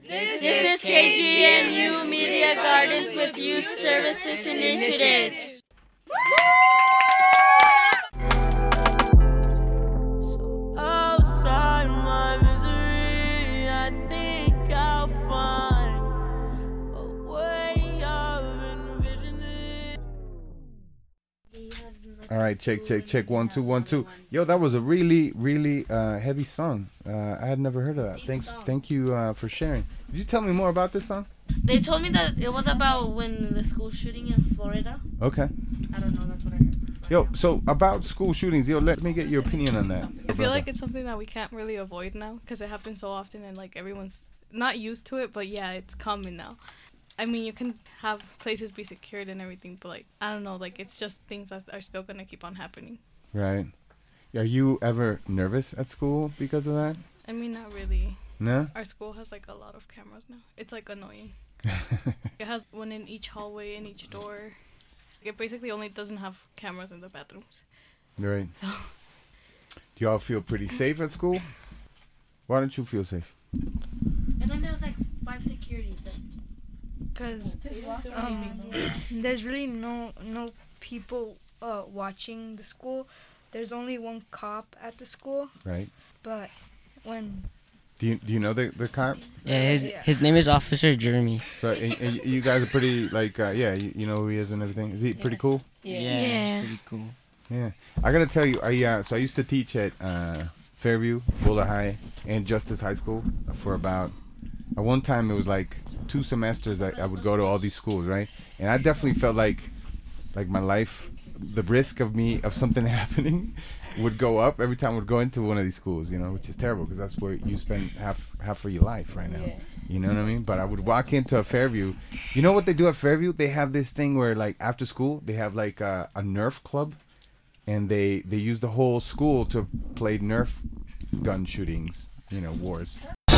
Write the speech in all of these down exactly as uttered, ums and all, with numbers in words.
This is K G N U Media Gardens with Youth Services Initiatives. So outside my misery, I think I'll find a way of envisioning. All right, check, check, check. One, two, one, two. Yo, that was a really, really uh, heavy song. Uh, I had never heard of that. Thanks, thank you uh, for sharing. Did you tell me more about this song? They told me that it was about when the school shooting in Florida. Okay. I don't know, that's what I heard. Yo, so about school shootings, yo, let me get your opinion on that. I feel like it's something that we can't really avoid now because it happens so often and like everyone's not used to it, but yeah, it's common now. I mean, you can have places be secured and everything, but like, I don't know, like it's just things that are still gonna keep on happening. Right. Are you ever nervous at school because of that? I mean, not really. No? Our school has like a lot of cameras now. It's like annoying. It has one in each hallway, in each door. It basically only doesn't have cameras in the bathrooms. Right. So. Do y'all feel pretty safe at school? Why don't you feel safe? And then there was like five securities. Because um, there's really no no people uh, watching the school. There's only one cop at the school. Right. But when... Do you do you know the the cop? Yeah, his Yeah. his name is Officer Jeremy. So and, and you guys are pretty like uh, yeah, you, you know who he is and everything. Is he pretty cool? Yeah, Yeah. it's pretty cool. Yeah. I gotta tell you, I uh, so I used to teach at uh, Fairview, Boulder High, and Justice High School for about. At one time, it was like two semesters I, I would go to all these schools, right? And I definitely felt like, like my life, the risk of me of something happening, would go up every time I would go into one of these schools, you know, which is terrible because that's where you spend half half of your life right now. You know what I mean? But I would walk into a Fairview. You know what they do at Fairview? They have this thing where like after school they have like a, a Nerf club, and they they use the whole school to play Nerf gun shootings, you know, wars.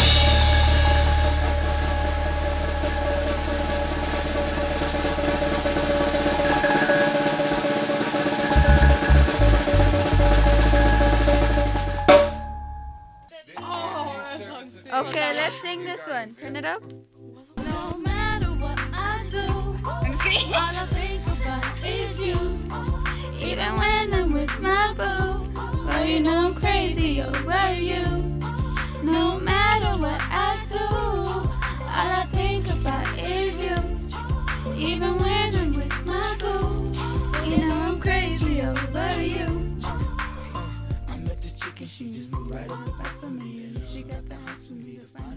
Okay, let's sing this one. Turn it up. No matter what I do, I'm just kidding. all I think about is you. Even when I'm with my boo, well, you know I'm crazy over you. No matter what I do, all I think about is you. Even when I'm with my boo, you know I'm crazy over you. I met this chick and she just moved right up the back for me, and she got the house for me to find.